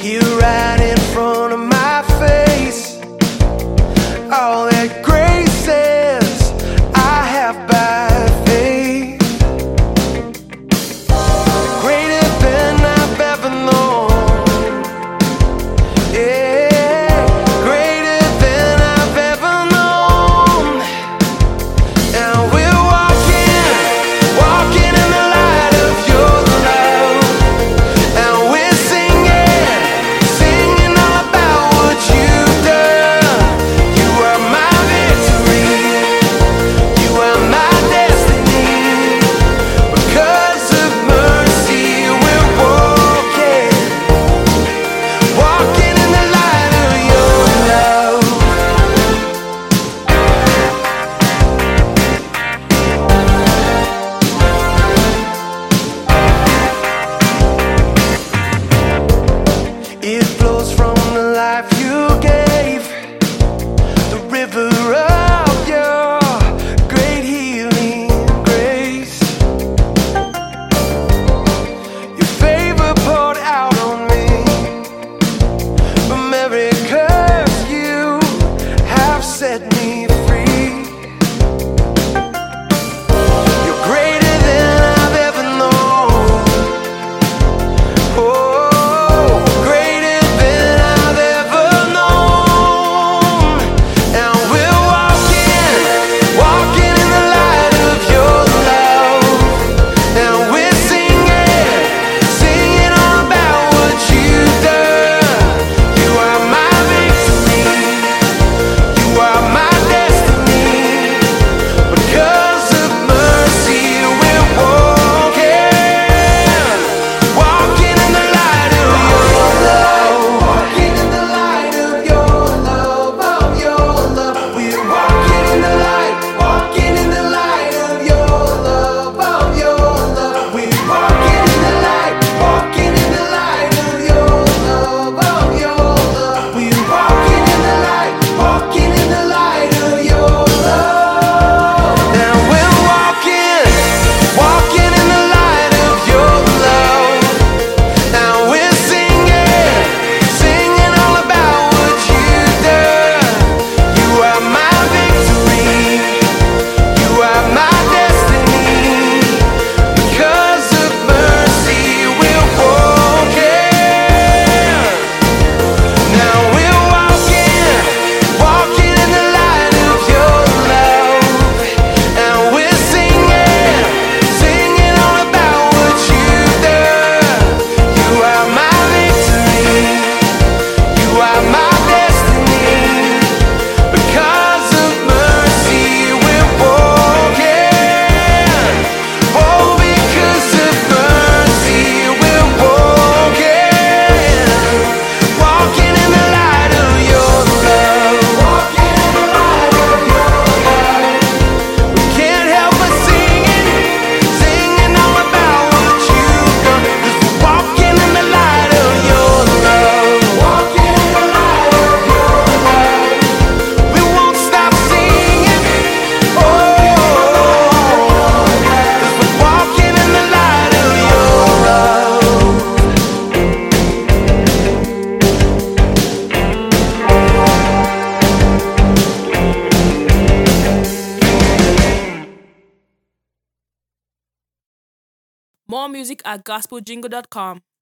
you right in front of my face. All that graces I have by faith, greater than I've ever known. Yeah, greater than I've ever known. And we're walking in the light of your love. And we're singing all about what you've done. You are my victory, you are my destiny. Because of mercy we're walking in the light of your love. It flows from the life you gave, the river of your great healing grace. Your favor poured out on me. From every curse you have set me free. You're greater than I've ever known. Oh, greater than I've ever known. And we're walking in the light of your love. And we're singing all about what you've done. You are my victory, you are my destiny. Because of mercy we're walking in the light of your love. Walking in the light of your love, of your love. We're walking in the light of your love, of your love. We're walking in the light of your love, of your love. We're walking in the light of your love. And we're walking in the light of your love. And we're singing all about what you've done. You are my victory, you are my destiny. Because of mercy we're now we're walking in the light of your love. And we're singing all about what you've done. You are my victory, you are my destiny. Because of mercy we're walking. Oh, because of mercy we're walking in the light of your love. Walking in the light of your love. We can't help but singing all about what you've done. 'Cause we're walking in the light of your love. Walking in the light of your love. We won't stop singing. Oh, 'cause we're walking in the light of your love. More music at gospeljingle.com.